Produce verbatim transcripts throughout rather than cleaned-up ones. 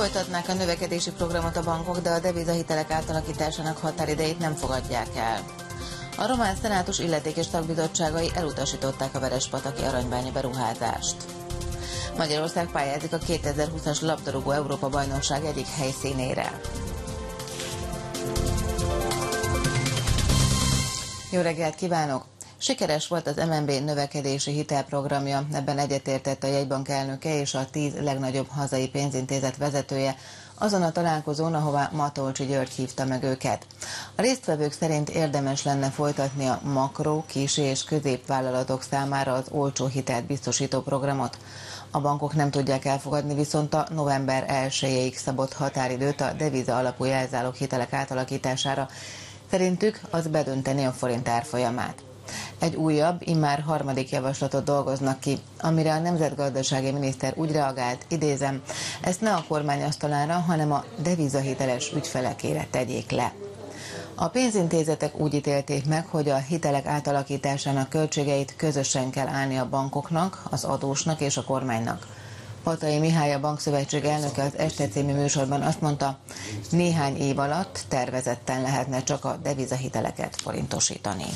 Folytatnák a növekedési programot a bankok, de a devizahitelek átalakításának határidejét nem fogadják el. A román szenátus illetékes tagbizottságai elutasították a verespataki aranybányi beruházást. Magyarország pályázik a kétezer-húszas labdarúgó Európa-bajnokság egyik helyszínére. Jó reggelt kívánok! Sikeres volt az em en bé növekedési hitelprogramja, ebben egyetértett a jegybank elnöke és a tíz legnagyobb hazai pénzintézet vezetője azon a találkozón, ahová Matolcsy György hívta meg őket. A résztvevők szerint érdemes lenne folytatni a makro, kis és középvállalatok számára az olcsó hitelt biztosító programot. A bankok nem tudják elfogadni viszont a november elsejéig szabott határidőt a deviza alapú jelzálog hitelek átalakítására. Szerintük az bedönteni a forint árfolyamát. Egy újabb, immár harmadik javaslatot dolgoznak ki, amire a nemzetgazdasági miniszter úgy reagált, idézem, ezt ne a kormány asztalára, hanem a devizahiteles ügyfelekére tegyék le. A pénzintézetek úgy ítélték meg, hogy a hitelek átalakításának költségeit közösen kell állni a bankoknak, az adósnak és a kormánynak. Patai Mihály, a Bankszövetség elnöke az Este című műsorban azt mondta, néhány év alatt tervezetten lehetne csak a devizahiteleket forintosítani.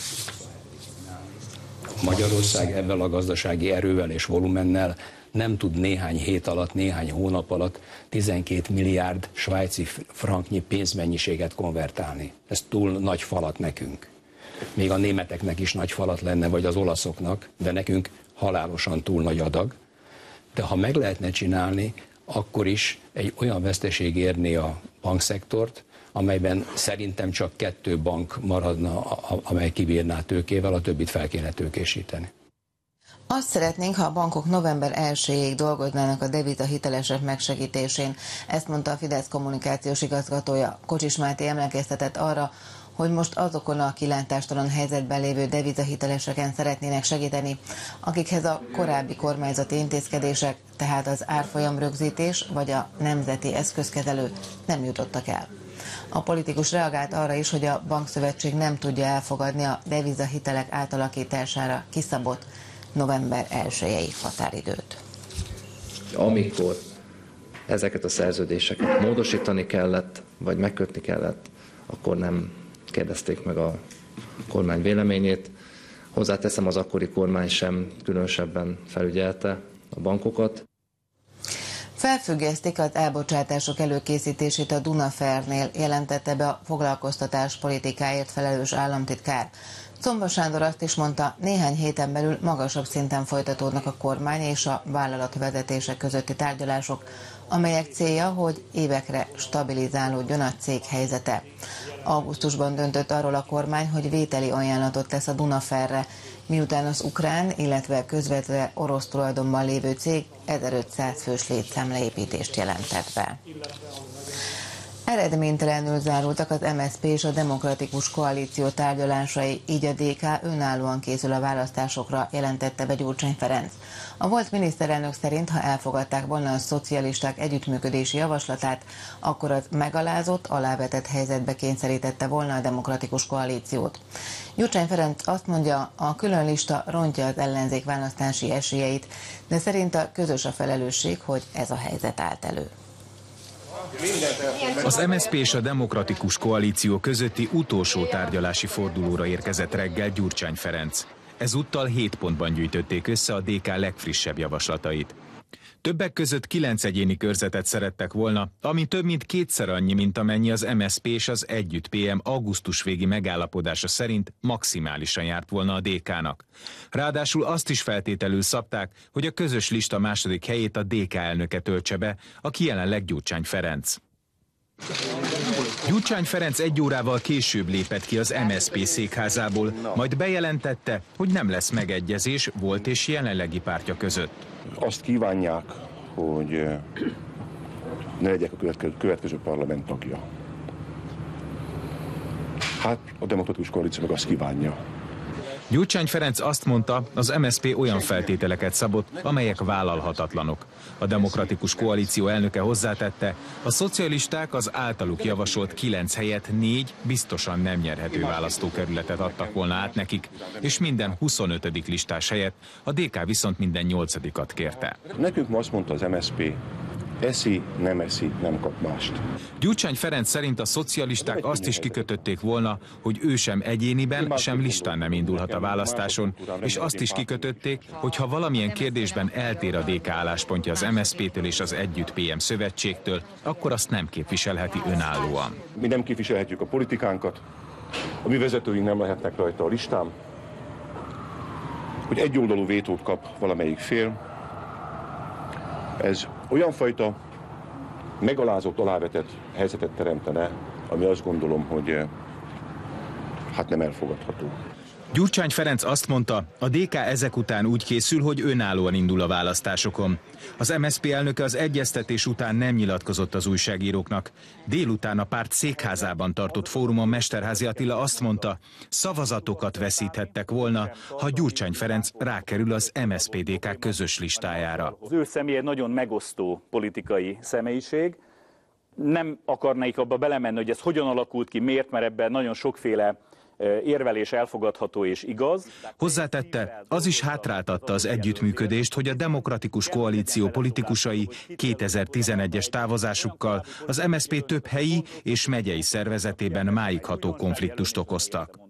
Magyarország ebben a gazdasági erővel és volumennel nem tud néhány hét alatt, néhány hónap alatt tizenkét milliárd svájci franknyi pénzmennyiséget konvertálni. Ez túl nagy falat nekünk. Még a németeknek is nagy falat lenne, vagy az olaszoknak, de nekünk halálosan túl nagy adag. De ha meg lehetne csinálni, akkor is egy olyan veszteség érné a bankszektort, amelyben szerintem csak kettő bank maradna, amely kibírná tőkével, a többit fel kéne tőkésíteni. Azt szeretnénk, ha a bankok november elsejéig dolgoznának a devizahitelesek megsegítésén. Ezt mondta a Fidesz kommunikációs igazgatója. Kocsis Máté emlékeztetett arra, hogy most azokon a kilátástalan helyzetben lévő devizahiteleseken szeretnének segíteni, akikhez a korábbi kormányzati intézkedések, tehát az árfolyam rögzítés vagy a nemzeti eszközkezelő nem jutottak el. A politikus reagált arra is, hogy a Bankszövetség nem tudja elfogadni a devizahitelek átalakítására kiszabott november elsejei határidőt. Amikor ezeket a szerződéseket módosítani kellett, vagy megkötni kellett, akkor nem kérdezték meg a kormány véleményét. Hozzáteszem, az akkori kormány sem különösebben felügyelte a bankokat. Felfüggesztik az elbocsátások előkészítését a Dunaferrnél, jelentette be a foglalkoztatás politikáért felelős államtitkár. Czomba Sándor azt is mondta, néhány héten belül magasabb szinten folytatódnak a kormány és a vállalat vezetése közötti tárgyalások, amelyek célja, hogy évekre stabilizálódjon a cég helyzete. Augusztusban döntött arról a kormány, hogy vételi ajánlatot tesz a Dunaferrre, miután az ukrán, illetve közvetve orosz tulajdonban lévő cég ezerötszáz fős létszámleépítést jelentett be. Eredménytelenül zárultak az em es zé pé és a Demokratikus Koalíció tárgyalásai, így a dé ká önállóan készül a választásokra, jelentette be Gyurcsány Ferenc. A volt miniszterelnök szerint, ha elfogadták volna a szocialisták együttműködési javaslatát, akkor az megalázott, alávetett helyzetbe kényszerítette volna a Demokratikus Koalíciót. Gyurcsány Ferenc azt mondja, a külön lista rontja az ellenzék választási esélyeit, de szerinte közös a felelősség, hogy ez a helyzet állt elő. Az em es zé pé és a Demokratikus Koalíció közötti utolsó tárgyalási fordulóra érkezett reggel Gyurcsány Ferenc. Ezúttal hét pontban gyűjtötték össze a dé ká legfrissebb javaslatait. Többek között kilenc egyéni körzetet szerettek volna, ami több mint kétszer annyi, mint amennyi az em es zé pé és az Együtt pé em augusztus végi megállapodása szerint maximálisan járt volna a dé kának. Ráadásul azt is feltételül szabták, hogy a közös lista második helyét a dé ká elnöke töltse be, aki jelenleg Gyurcsány Ferenc. Gyurcsány Ferenc egy órával később lépett ki az em es zé pé székházából, majd bejelentette, hogy nem lesz megegyezés volt és jelenlegi pártja között. Azt kívánják, hogy ne legyek a következő, következő parlament tagja. Hát a Demokratikus Koalíció meg azt kívánja. Gyurcsány Ferenc azt mondta, az em es zé pé olyan feltételeket szabott, amelyek vállalhatatlanok. A Demokratikus Koalíció elnöke hozzátette, a szocialisták az általuk javasolt kilenc helyett négy biztosan nem nyerhető választókerületet adtak volna át nekik, és minden huszonötödik listás helyett a dé ká viszont minden nyolcadikat kérte. Nekünk ma azt mondta az em es zé pé, eszi, nem eszi, nem kap mást. Gyurcsány Ferenc szerint a szocialisták azt is kikötötték volna, hogy ő sem egyéniben, sem listán nem indulhat a választáson, és azt is kikötötték, hogy ha valamilyen kérdésben eltér a dé ká álláspontja az em es zé pé-től és az Együtt pé em szövetségtől, akkor azt nem képviselheti önállóan. Mi nem képviselhetjük a politikánkat, a mi vezetőink nem lehetnek rajta a listán, hogy egyoldalú vétót kap valamelyik fél. Ez olyan fajta megalázott, alávetett helyzetet teremtene, ami azt gondolom, hogy hát nem elfogadható. Gyurcsány Ferenc azt mondta, a dé ká ezek után úgy készül, hogy önállóan indul a választásokon. Az em es zé pé elnöke az egyeztetés után nem nyilatkozott az újságíróknak. Délután a párt székházában tartott fórumon Mesterházy Attila azt mondta, szavazatokat veszíthettek volna, ha Gyurcsány Ferenc rákerül az em es zé pé dé ká közös listájára. Az ő személy egy nagyon megosztó politikai személyiség. Nem akarnék abba belemenni, hogy ez hogyan alakult ki, miért, mert ebben nagyon sokféle érvelés elfogadható és igaz. Hozzátette, az is hátráltatta az együttműködést, hogy a Demokratikus Koalíció politikusai kétezer-tizenegyes távozásukkal az em es zé pé több helyi és megyei szervezetében máig ható konfliktust okoztak.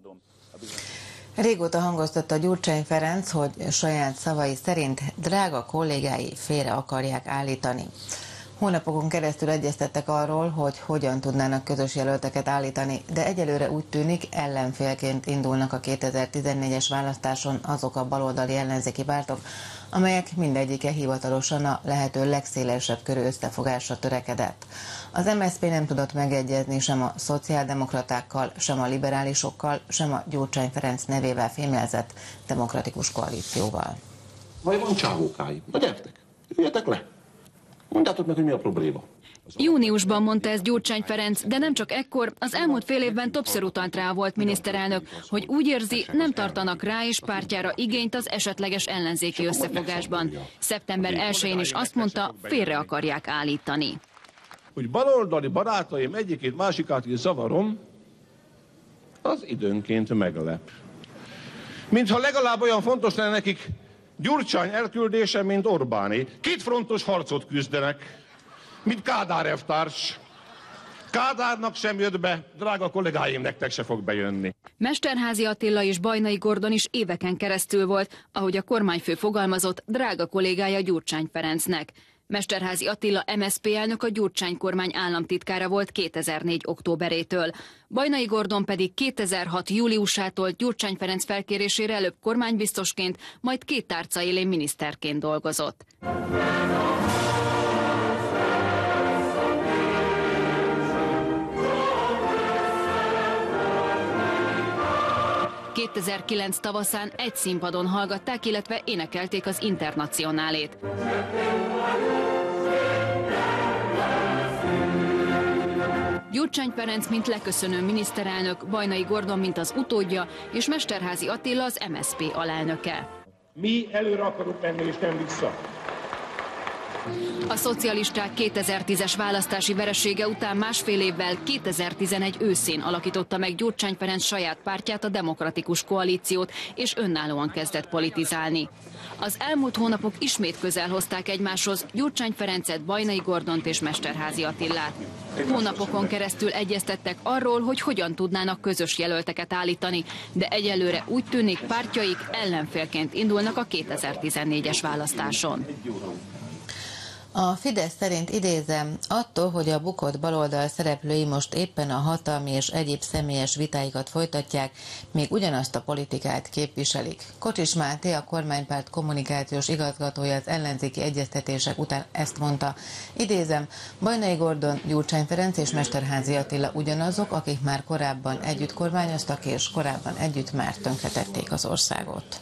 Régóta hangoztatta Gyurcsány Ferenc, hogy saját szavai szerint drága kollégái félre akarják állítani. Hónapokon keresztül egyeztettek arról, hogy hogyan tudnának közös jelölteket állítani, de egyelőre úgy tűnik, ellenfélként indulnak a kétezer-tizennégyes választáson azok a baloldali ellenzéki pártok, amelyek mindegyike hivatalosan a lehető legszélesebb körű összefogásra törekedett. Az em es zé pé nem tudott megegyezni sem a szociáldemokratákkal, sem a liberálisokkal, sem a Gyurcsány Ferenc nevével fémjelzett Demokratikus Koalícióval. Vagy van csávókáim? Na gyertek, üljetek le! Mondjátok meg, hogy mi a probléma. Júniusban mondta ezt Gyurcsány Ferenc, de nem csak ekkor, az elmúlt fél évben többször utalt rá a volt miniszterelnök, hogy úgy érzi, nem tartanak rá és pártjára igényt az esetleges ellenzéki összefogásban. szeptember elsején is azt mondta, félre akarják állítani. Hogy baloldali barátaim egyikét másikát is zavarom, az időnként meglep. Mintha legalább olyan fontos lenne nekik Gyurcsány elküldése, mint Orbáné. Két frontos harcot küzdenek, mint Kádár elvtárs. Kádárnak sem jött be, drága kollégáim, nektek se fog bejönni. Mesterházy Attila és Bajnai Gordon is éveken keresztül volt, ahogy a kormányfő fogalmazott, drága kollégája Gyurcsány Ferencnek. Mesterházy Attila em es zé pé elnök a Gyurcsány kormány államtitkára volt kétezer-négy októberétől. Bajnai Gordon pedig kétezer-hat júliusától Gyurcsány Ferenc felkérésére előbb kormánybiztosként, majd két tárca élén miniszterként dolgozott. kétezer-kilenc tavaszán egy színpadon hallgatták, illetve énekelték az Internacionálét. Gyurcsány Ferenc, mint leköszönő miniszterelnök, Bajnai Gordon, mint az utódja, és Mesterházy Attila az em es zé pé alelnöke. Mi előre akarunk menni, és nem vissza. A szocialisták kétezer-tízes választási veresége után másfél évvel kétezer-tizenegy őszén alakította meg Gyurcsány Ferenc saját pártját, a Demokratikus Koalíciót, és önállóan kezdett politizálni. Az elmúlt hónapok ismét közel hozták egymáshoz Gyurcsány Ferencet, Bajnai Gordont és Mesterházy Attilát. Hónapokon keresztül egyeztettek arról, hogy hogyan tudnának közös jelölteket állítani, de egyelőre úgy tűnik, pártjaik ellenfélként indulnak a kétezer-tizennégyes választáson. A Fidesz szerint, idézem, attól, hogy a bukott baloldal szereplői most éppen a hatalmi és egyéb személyes vitáikat folytatják, még ugyanazt a politikát képviselik. Kocsis Máté, a kormánypárt kommunikációs igazgatója az ellenzéki egyeztetések után ezt mondta. Idézem, Bajnai Gordon, Gyurcsány Ferenc és Mesterházy Attila ugyanazok, akik már korábban együtt kormányoztak, és korábban együtt már tönkretették az országot.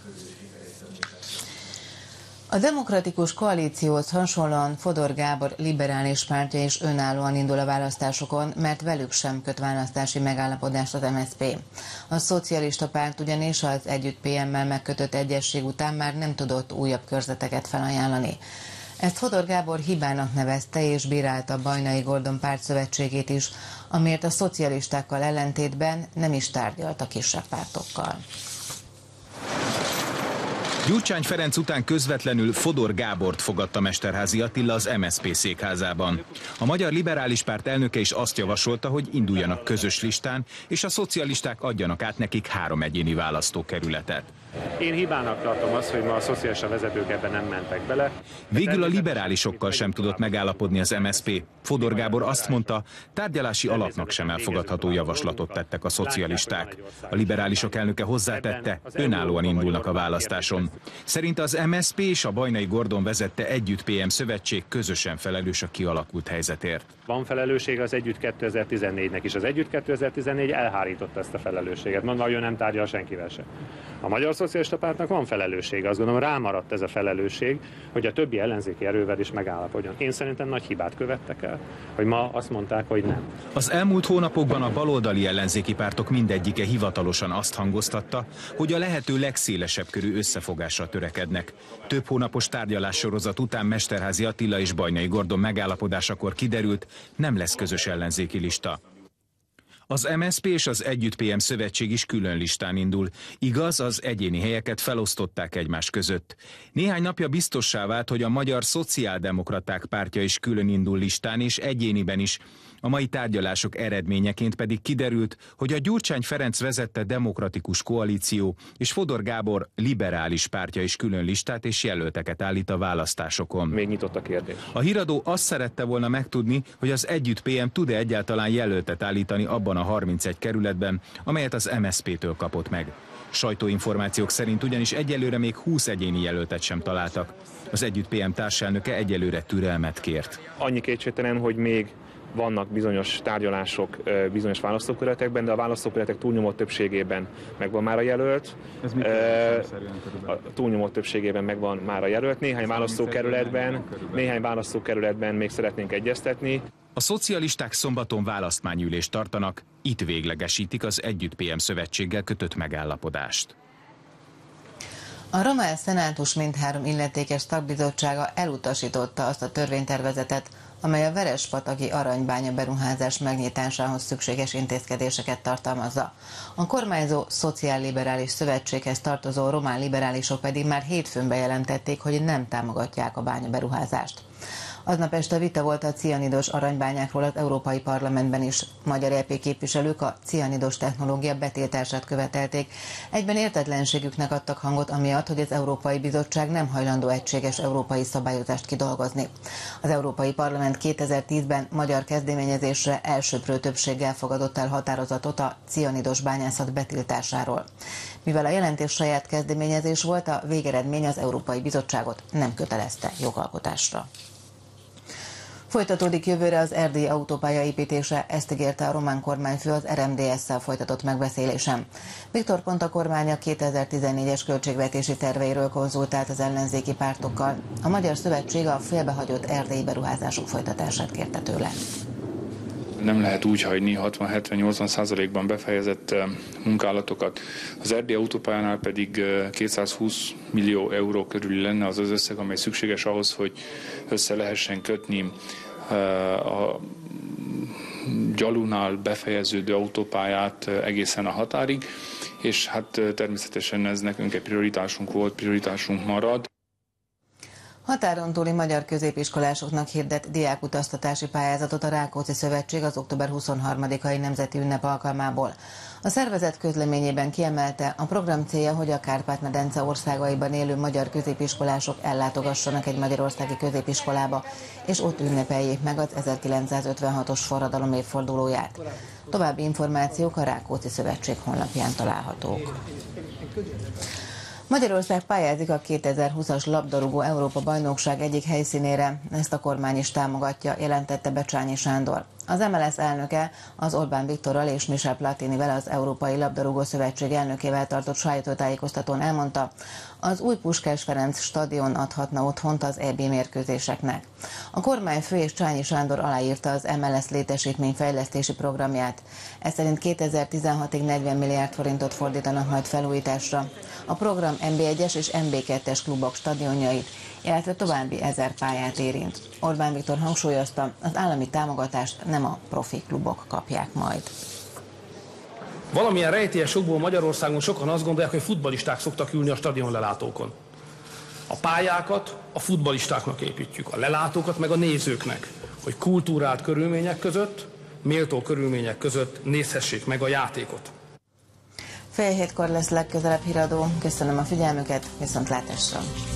A Demokratikus Koalícióhoz hasonlóan Fodor Gábor liberális pártja is önállóan indul a választásokon, mert velük sem köt választási megállapodást az em es zé pé. A szocialista párt ugyanis az Együtt pé emmel megkötött egyezség után már nem tudott újabb körzeteket felajánlani. Ezt Fodor Gábor hibának nevezte és bírálta Bajnai Gordon pártszövetségét is, amiért a szocialistákkal ellentétben nem is tárgyalt a kisebb pártokkal. Gyurcsány Ferenc után közvetlenül Fodor Gábort fogadta Mesterházy Attila az em es zé pé székházában. A Magyar Liberális Párt elnöke is azt javasolta, hogy induljanak közös listán, és a szocialisták adjanak át nekik három egyéni választókerületet. Én hibának tartom azt, hogy ma a szocialista vezetők ebben nem mentek bele. Végül a liberálisokkal sem tudott megállapodni az em es zé pé. Fodor Gábor azt mondta, tárgyalási alapnak sem elfogadható javaslatot tettek a szocialisták. A liberálisok elnöke hozzátette, önállóan indulnak a választáson. Szerinte az em es zé pé és a Bajnai Gordon vezette Együtt pé em szövetség közösen felelős a kialakult helyzetért. Van felelősség az Együtt kétezer-tizennégynek is. Az Együtt kétezer-tizennégy elhárította ezt a felelősséget. Ma nagyon nem tárgyal senkivel se. A Magyar Szocialista Pártnak van felelőssége, azt gondolom rámaradt ez a felelősség, hogy a többi ellenzéki erővel is megállapodjon. Én szerintem nagy hibát követtek el, hogy ma azt mondták, hogy nem. Az elmúlt hónapokban a baloldali ellenzéki pártok mindegyike hivatalosan azt hangoztatta, hogy a lehető legszélesebb körű összefogásra törekednek. Több hónapos tárgyalássorozat után Mesterházy Attila és Bajnai Gordon megállapodásakor kiderült, nem lesz közös ellenzéki lista. Az em es zé pé és az Együtt pé em szövetség is külön listán indul. Igaz, az egyéni helyeket felosztották egymás között. Néhány napja biztossá vált, hogy a Magyar Szociáldemokraták Pártja is külön indul listán és egyéniben is. A mai tárgyalások eredményeként pedig kiderült, hogy a Gyurcsány Ferenc vezette Demokratikus Koalíció és Fodor Gábor Liberális Pártja is külön listát és jelölteket állít a választásokon. Még nyitott a kérdés. A híradó azt szerette volna megtudni, hogy az Együtt pé em tud-e egyáltalán jelöltet állítani abban a harmincegy kerületben, amelyet az em es zé pé-től kapott meg. Sajtóinformációk szerint ugyanis egyelőre még húsz egyéni jelöltet sem találtak. Az Együtt pé em társelnöke egyelőre türelmet kért. Annyi kétségtelen, hogy még vannak bizonyos tárgyalások bizonyos választókerületekben, de a választókerületek túlnyomó többségében megvan már a jelölt. Ez mit a túlnyomó többségében megvan már a jelölt. Néhány választókerületben, néhány választókerületben még szeretnénk egyeztetni. A szocialisták szombaton választmányülést tartanak, itt véglegesítik az Együtt pé em szövetséggel kötött megállapodást. A román szenátus mindhárom illetékes tagbizottsága elutasította azt a törvénytervezetet, amely a Verespataki aranybánya beruházás megnyitásához szükséges intézkedéseket tartalmazza. A kormányzó szociálliberális szövetséghez tartozó román liberálisok pedig már hétfőn bejelentették, hogy nem támogatják a bányaberuházást. Aznap este vita volt a cianidos aranybányákról az Európai Parlamentben is. Magyar é pé képviselők a cianidos technológia betiltását követelték. Egyben értetlenségüknek adtak hangot amiatt, hogy az Európai Bizottság nem hajlandó egységes európai szabályozást kidolgozni. Az Európai Parlament kétezer-tízben magyar kezdeményezésre elsöprő többséggel fogadott el határozatot a cianidos bányászat betiltásáról. Mivel a jelentés saját kezdeményezés volt, a végeredmény az Európai Bizottságot nem kötelezte jogalkotásra. Folytatódik jövőre az erdélyi autópálya építése, ezt ígérte a román kormányfő az er em dé es-szel folytatott megbeszélésem. Viktor Ponta kormánya kétezer-tizennégyes költségvetési terveiről konzultált az ellenzéki pártokkal. A Magyar Szövetség a félbehagyott erdélyi beruházások folytatását kérte tőle. Nem lehet úgy hagyni hatvan-hetven-nyolcvan százalékban befejezett munkálatokat. Az erdélyi autópályánál pedig kétszázhúsz millió euró körül lenne az az összeg, amely szükséges ahhoz, hogy össze lehessen kötni a Gyalunál befejeződő autópályát egészen a határig, és hát természetesen ez nekünk egy prioritásunk volt, prioritásunk marad. Határon túli magyar középiskolásoknak hirdet diákutaztatási pályázatot a Rákóczi Szövetség az október huszonharmadikai nemzeti ünnep alkalmából. A szervezet közleményében kiemelte, a program célja, hogy a Kárpát-medence országaiban élő magyar középiskolások ellátogassanak egy magyarországi középiskolába, és ott ünnepeljék meg az ezerkilencszázötvenhatos forradalom évfordulóját. További információk a Rákóczi Szövetség honlapján találhatók. Magyarország pályázik a kétezer-húszas labdarúgó Európa-bajnokság egyik helyszínére, ezt a kormány is támogatja, jelentette Becsányi Sándor. Az em el es elnöke az Orbán Viktorral és Michel Platinivel, az Európai Labdarúgó Szövetség elnökével tartott sajtótájékoztatón elmondta, az új Puskás Ferenc stadion adhatna otthont az é bé mérkőzéseknek. A kormányfő és Csányi Sándor aláírta az em el es létesítményfejlesztési programját. Ez szerint kétezer-tizenhatig negyven milliárd forintot fordítanak majd felújításra. A program en bé egyes és en bé kettes klubok stadionjait, illetve további ezer pályát érint. Orbán Viktor hangsúlyozta, az állami támogatást nem a profi klubok kapják majd. Valamilyen rejtélyes okból Magyarországon sokan azt gondolják, hogy futballisták szoktak ülni a stadionlelátókon. A pályákat a futballistáknak építjük, a lelátókat meg a nézőknek, hogy kultúrált körülmények között, méltó körülmények között nézhessék meg a játékot. Fél hétkor lesz legközelebb híradó. Köszönöm a figyelmüket, viszontlátásra!